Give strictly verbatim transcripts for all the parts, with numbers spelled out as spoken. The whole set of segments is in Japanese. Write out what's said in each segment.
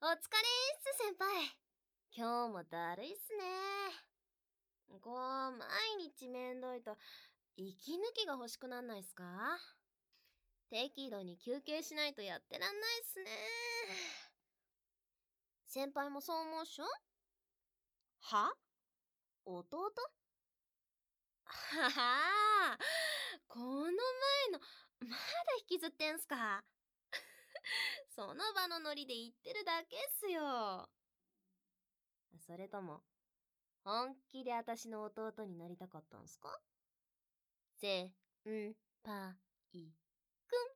疲れーっす、先輩。今日もだるいっすね。こう、毎日めんどいと、息抜きが欲しくなんないっすか？適度に休憩しないとやってらんないっすね。先輩もそう思うっしょ？は？弟？ははー、この前の、まだ引きずってんすか？その場のノリで言ってるだけっすよ。それとも、本気で私の弟になりたかったんすか？せんぱいくん。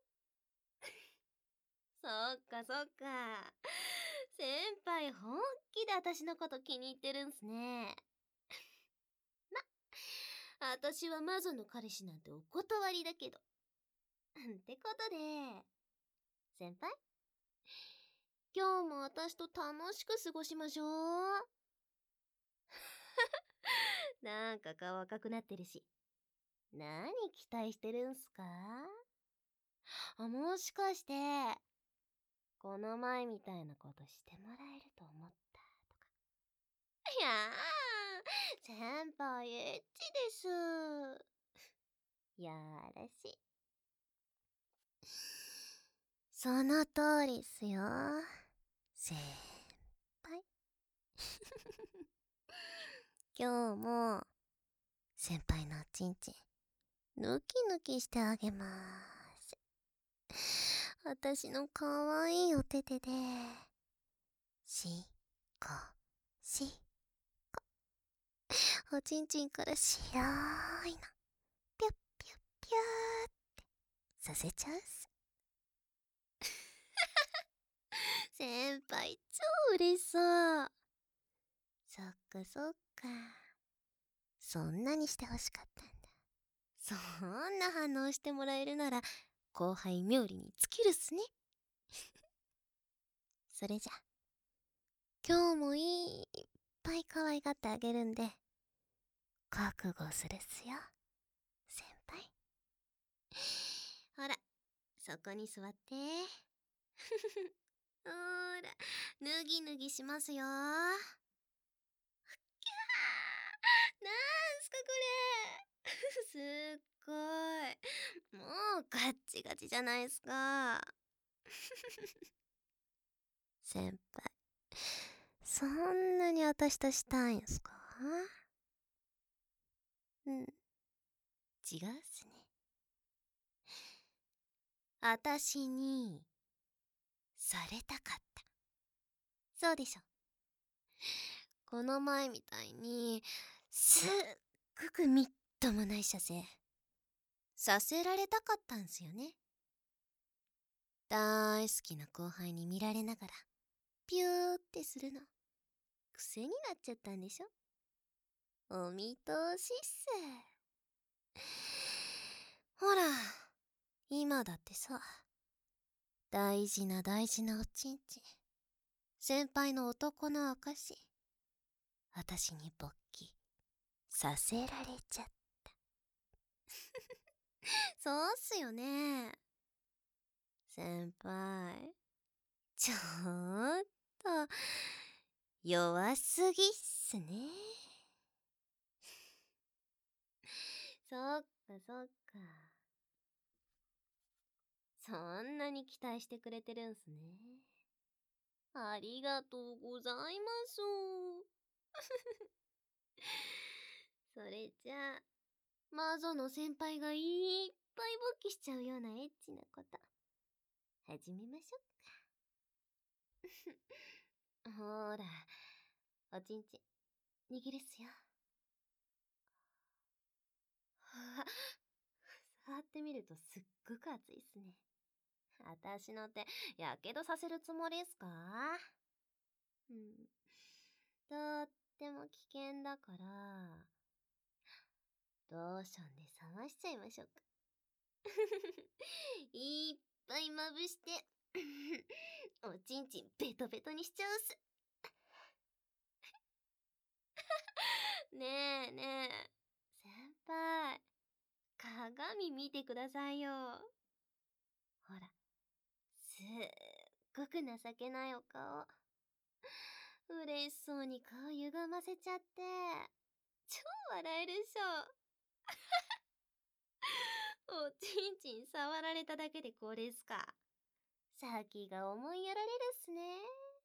そっかそっか。先輩本気で私のこと気に入ってるんすね。ま、私は魔女の彼氏なんてお断りだけど。ってことで、先輩、今日も私と楽しく過ごしましょう。なんか顔赤くなってるし。何期待してるんすか？あ、もしかして、この前みたいなことしてもらえると思ったとか。いやー、先輩エッチです。やらしい。その通りっすよ、先輩。今日も、先輩のおちんちん、ぬきぬきしてあげまーす。私のかわいいお手手で、しこしこ。おちんちんから白いの、ぴゅっぴゅっぴゅーってさせちゃうっす。先輩超嬉しそう。そっかそっか。そんなにしてほしかったんだ。そんな反応してもらえるなら後輩冥利に尽きるっすね。それじゃ今日もいっぱい可愛がってあげるんで覚悟するっすよ、先輩。ほら、そこに座って。ほーら、脱ぎ脱ぎしますよ。きゃー、なんすかこれ。すっごい。もうガッチガチじゃないすか。先輩、そんなに私としたいんすか？うん、違うっすね。私に、されたかった。そうでしょ。この前みたいに、すっごくみっともない射精、させられたかったんすよね。大好きな後輩に見られながら、ピューってするの、癖になっちゃったんでしょ。お見通しっす。ほら、今だってさ、大事な大事なおちんちん、先輩の男の証、私に勃起させられちゃった。そうっすよね。先輩、ちょーっと弱すぎっすね。そっかそっか。そんなに期待してくれてるんすね。ありがとうございます。それじゃあ、魔女の先輩がいっぱい勃起しちゃうようなエッチなこと、始めましょうか。ほーら、おちんちん、握るっすよ。はぁ、触ってみるとすっごく熱いっすね。あたしの手、やけどさせるつもりっすか？うん。とっても危険だから、ローションで冷ましちゃいましょうか。いっぱいまぶして、おちんちんベトベトにしちゃうっす。ねえねえ、先輩、鏡見てくださいよ。ほら、すっごく情けないお顔。 嬉しそうに顔歪ませちゃって。超笑えるっしょ。おちんちん触られただけでこれっすか。先が思いやられるっすね。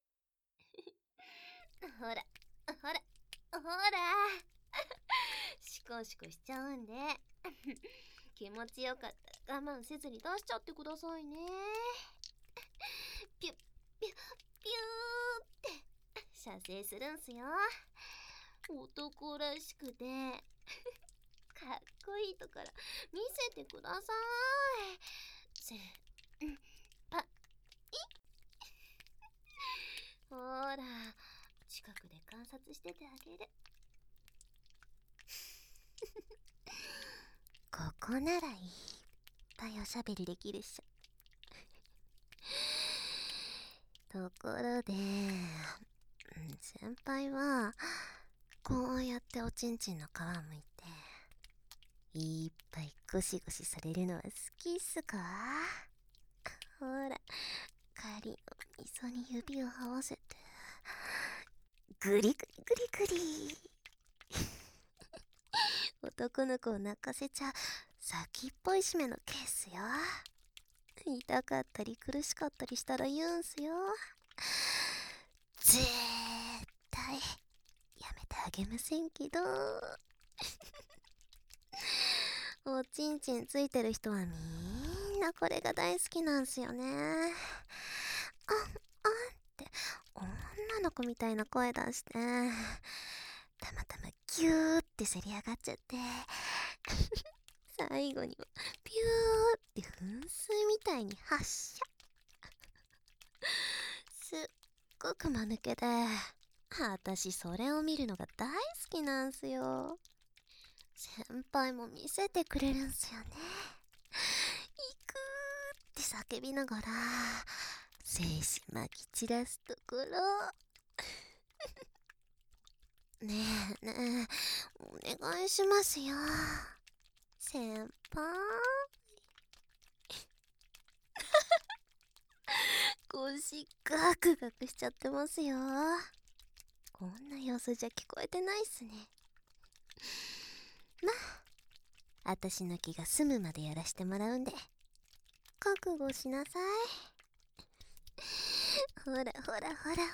ほら、ほら、ほら。シコシコしちゃうんで。気持ちよかったら我慢せずに出しちゃってくださいね。ピュッ、ピュッ、ピューって射精するんすよ。男らしくてかっこいいところ見せてください。せんぱい。ほら、近くで観察しててあげる。ここならいっぱいおしゃべりできるっしょ。ところで、先輩はこうやっておちんちんの皮むいていっぱいゴシゴシされるのは好きっすか？ほら、カリの溝に指を合わせてグリグリグリグリ。男の子を泣かせちゃ先っぽい締めのケースよ。痛かったり苦しかったりしたら言うんすよ。絶対やめてあげませんけど。おちんちんついてる人はみんなこれが大好きなんすよね。あんあんって女の子みたいな声出してたまたまギューってせり上がっちゃって最後にはピューって噴水みたいに発射。すっごく間抜けで、私それを見るのが大好きなんすよ。先輩も見せてくれるんすよね。行くーって叫びながら精子まき散らすところ。ねえねえ、お願いしますよ先輩。腰ガクガクしちゃってますよ。こんな様子じゃ聞こえてないっすね。まあ、あたしの気が済むまでやらしてもらうんで覚悟しなさい。ほらほらほらほら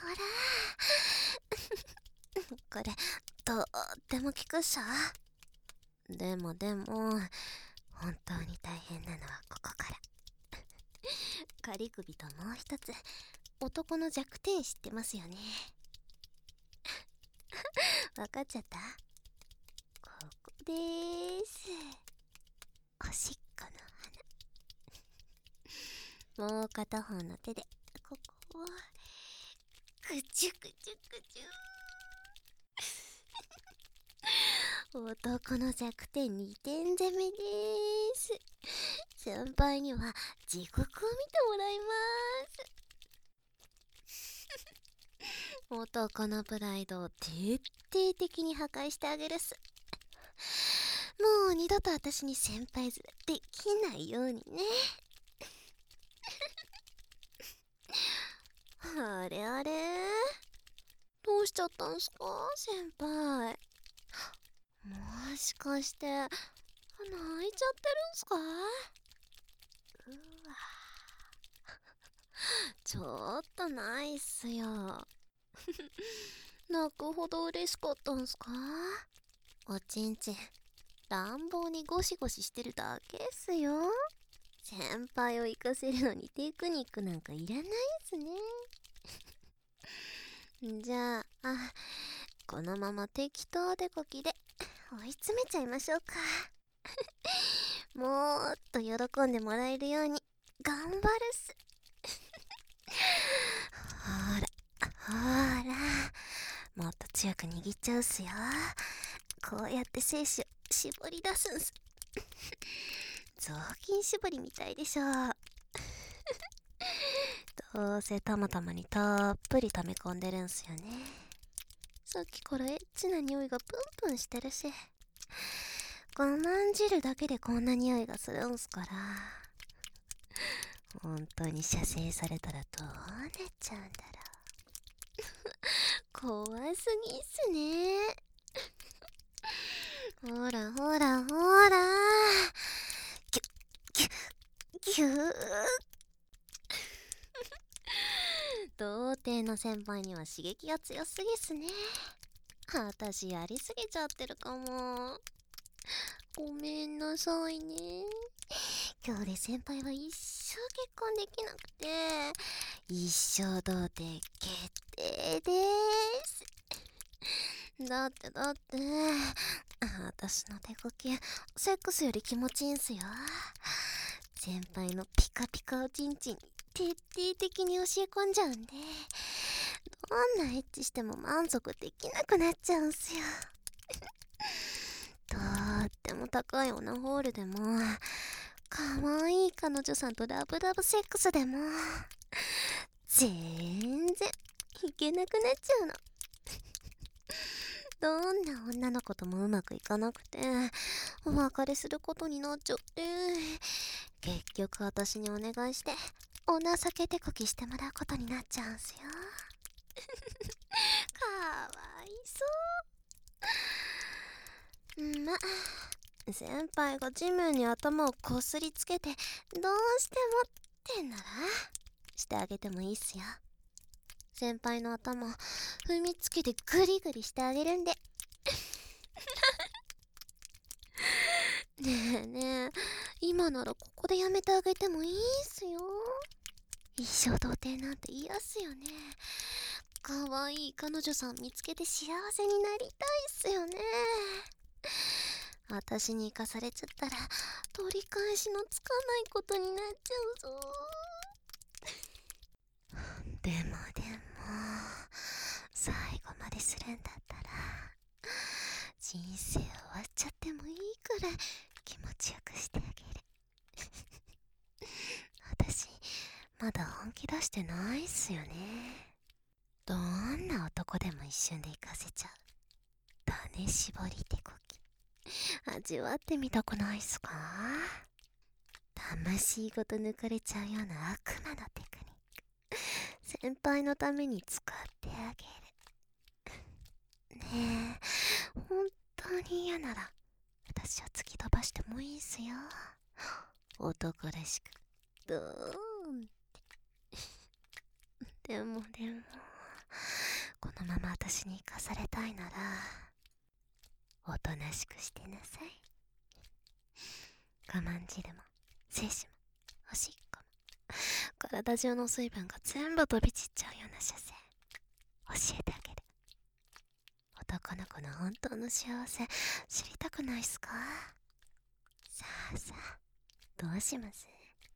これとっても効くっしょ。でもでも本当に大変なのはここから。仮首ともう一つ男の弱点知ってますよね。わかっちゃった？ここでーす。おしっこの花。もう片方の手でここをぐちゅぐちゅぐちゅ男の弱点にてん攻めでーす。先輩には地獄を見てもらいます。男のプライドを徹底的に破壊してあげるっす。もう二度と私に先輩面できないようにね。あれあれ、どうしちゃったんすか先輩。もしかして泣いちゃってるんすか？うわ、ちょっとないっすよ。泣くほど嬉しかったんすか？おちんちん乱暴にゴシゴシしてるだけっすよ。先輩を生かせるのにテクニックなんかいらないっすね。じゃあ、あ、このまま適当でこきで追い詰めちゃいましょうか。もっと喜んでもらえるように頑張るっす。ほらほら、もっと強く握っちゃうっすよ。こうやって精子を絞り出すんす。雑巾絞りみたいでしょ。どうせたまたまにたっぷり溜め込んでるんすよね。さっきからエッチな匂いがプンプンしてるし、我慢汁だけでこんな匂いがするんすから、本当に射精されたらどうなっちゃうんだろう。 怖すぎっすね。ほらほらほら。キュッキュッキュー。童貞の先輩には刺激が強すぎっすね。私やりすぎちゃってるかも。ごめんなさいね。今日で先輩は一生結婚できなくて、一生童貞決定でーす。だってだって、私の手こき、セックスより気持ちいいんすよ。先輩のピカピカおちんちんに徹底的に教え込んじゃうんで、どんなエッチしても満足できなくなっちゃうんすよ。とっても高いオナホールでも、かわいい彼女さんとラブラブセックスでも、全然いけなくなっちゃうの。どんな女の子ともうまくいかなくて、お別れすることになっちゃって、結局私にお願いして、お情け手こきしてもらうことになっちゃうんすよ。かわいそう。ま、先輩が地面に頭をこすりつけて、どうしてもってんなら、してあげてもいいっすよ。先輩の頭、踏みつけてグリグリしてあげるんで。ねえねえ、今ならここでやめてあげてもいいっすよ。一生童貞なんて嫌っすよね。かわいい彼女さん見つけて幸せになりたいっすよね。私に生かされちゃったら取り返しのつかないことになっちゃうぞ。でもでも最後までするんだったら人生終わっちゃってもいいくらい気持ちよくしてあげる。私まだ本気出してないっすよね。どんな男でも一瞬で行かせちゃう種絞り手こき、味わってみたくないっすか？魂ごと抜かれちゃうような悪魔のテクニック、先輩のために使ってあげる。ねえ、本当に嫌なら私を突き飛ばしてもいいっすよ。男らしくドーンってでもでもこのまま私に生かされたいならおとなしくしてなさい。我慢汁も精子もおしっこも体中の水分が全部飛び散っちゃうような射精教えてあげる。男の子の本当の幸せ知りたくないっすか？さあさあ、どうします？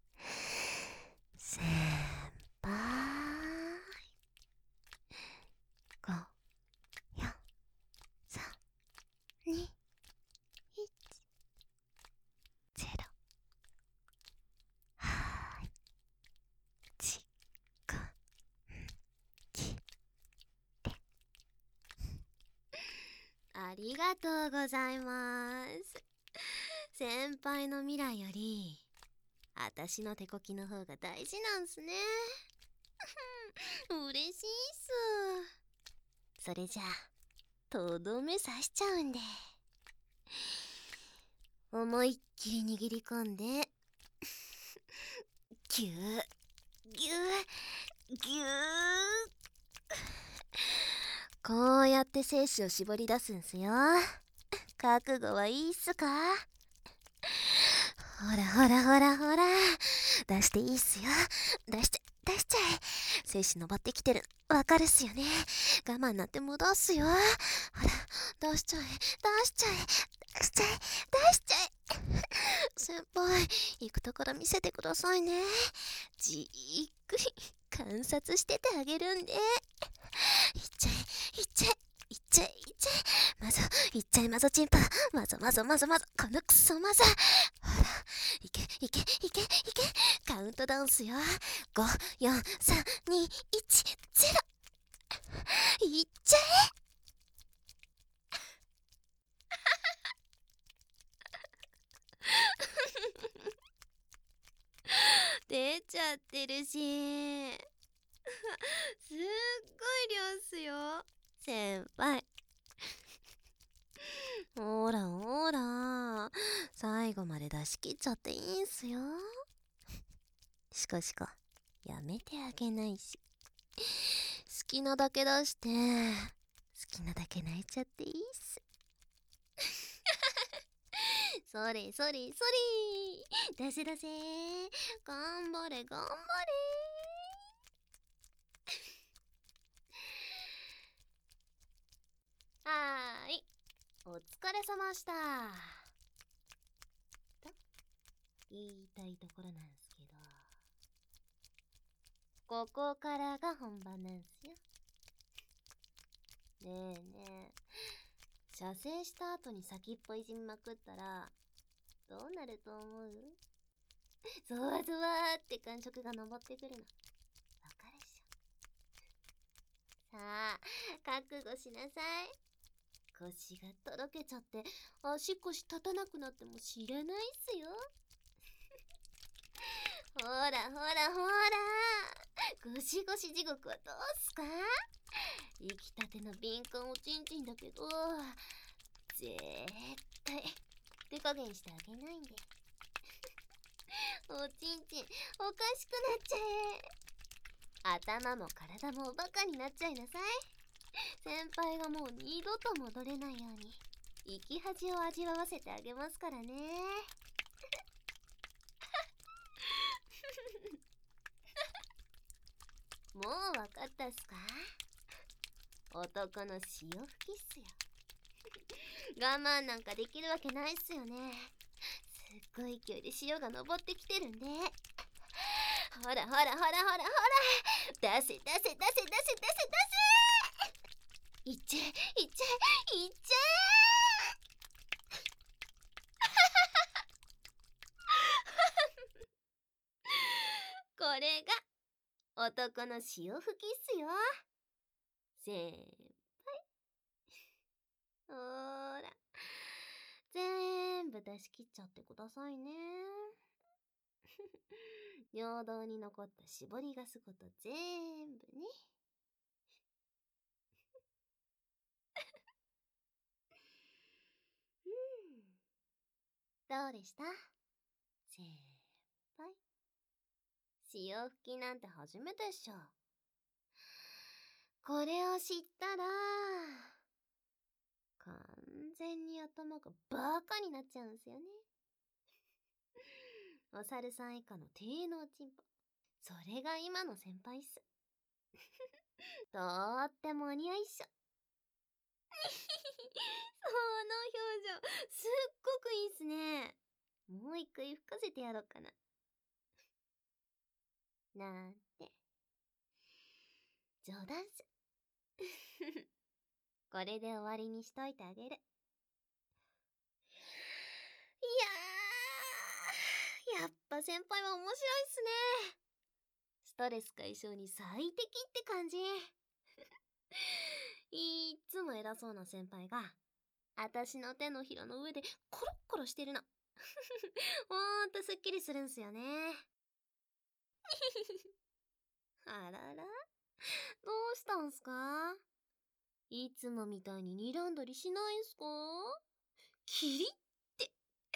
先輩。ご、よん、さん、に、いち、ゼロ。はーい。ちくんきれ。ありがとうございます。先輩の未来より私の手こきの方が大事なんすね。嬉しいっす。それじゃあとどめ刺しちゃうんで、思いっきり握り込んでギューギューギュー、こうやって精子を絞り出すんすよ。覚悟はいいっすか？ほらほらほらほら、出していいっすよ。出しちゃ出しちゃえ。精子登ってきてるわかるっすよね。我慢なんて戻すよ。ほら出しちゃえ出しちゃえ出しちゃえ出しちゃえ。先輩行くところ見せてくださいね。じーっくり観察しててあげるんで。いっちゃえいっちゃえいっちゃえいっちゃえ、まずいっちゃえまぞチンパ、まぞまぞまぞまぞこのクソまぞ。ほらいけいけいけいけ、カウントダウンすよ。ご、よん、さん、に、いち、ゼロ。いっちゃえ。出ちゃってるしすっごい量っすよ。 先輩。ほらほら、最後まで出し切っちゃっていいんすよ。しかしか、やめてあげないし。好きなだけ出して、好きなだけ泣いちゃっていいっす。それそれそれ、出せ出せ、頑張れ頑張れ。はーい、お疲れ様した。と言いたいところなんすけど、ここからが本番なんすよ。ねえねえ、射精した後に先っぽいじみまくったらどうなると思う？ゾワゾワーって感触が昇ってくるのわかるっしょ。さあ、覚悟しなさい。腰がとろけちゃって足腰立たなくなっても知らないっすよ。ほらほらほら、ゴシゴシ地獄はどうすか？生きたての敏感おちんちんだけど、絶対手加減してあげないんで。おちんちんおかしくなっちゃえ。頭も体もおバカになっちゃいなさい。先輩がもう二度と戻れないように生き恥を味わわせてあげますからね。もうわかったっすか？男の潮吹きっすよ。我慢なんかできるわけないっすよね。すっごい勢いで潮が登ってきてるんで。ほらほらほらほらほら、出せ出せ出せ出せ出せ出せ、いっちゃえいっちゃえいっちゃえ。これが男の潮吹きっすよ。先輩。ほーら、全部出し切っちゃってくださいね。尿道に残った絞りガスごと全部ね。どうでした先輩？潮吹きなんて初めてっしょ。これを知ったら完全に頭がバカになっちゃうんすよね。お猿さん以下の低能チンポ、それが今の先輩っす。とってもお似合いっしょ。その表情すっごくいいっすね。もう一回吹かせてやろうかななんて。冗談っす。これで終わりにしといてあげる。いやー、やっぱ先輩は面白いっすね。ストレス解消に最適って感じ。いっつも偉そうな先輩があたしの手のひらの上でコロッコロしてるの。ほんとすっきりするんすよね。あらら、どうしたんすか？いつもみたいに睨んだりしないんすか？キリって。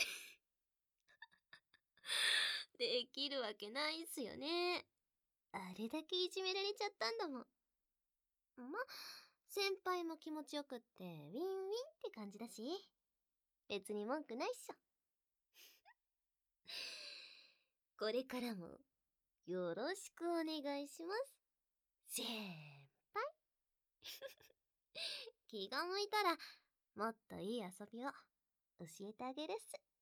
できるわけないっすよね。あれだけいじめられちゃったんだもん。ま、先輩も気持ちよくってウィンウィンって感じだし、別に文句ないっしょ。これからもよろしくお願いします。先輩。気が向いたらもっといい遊びを教えてあげるっす。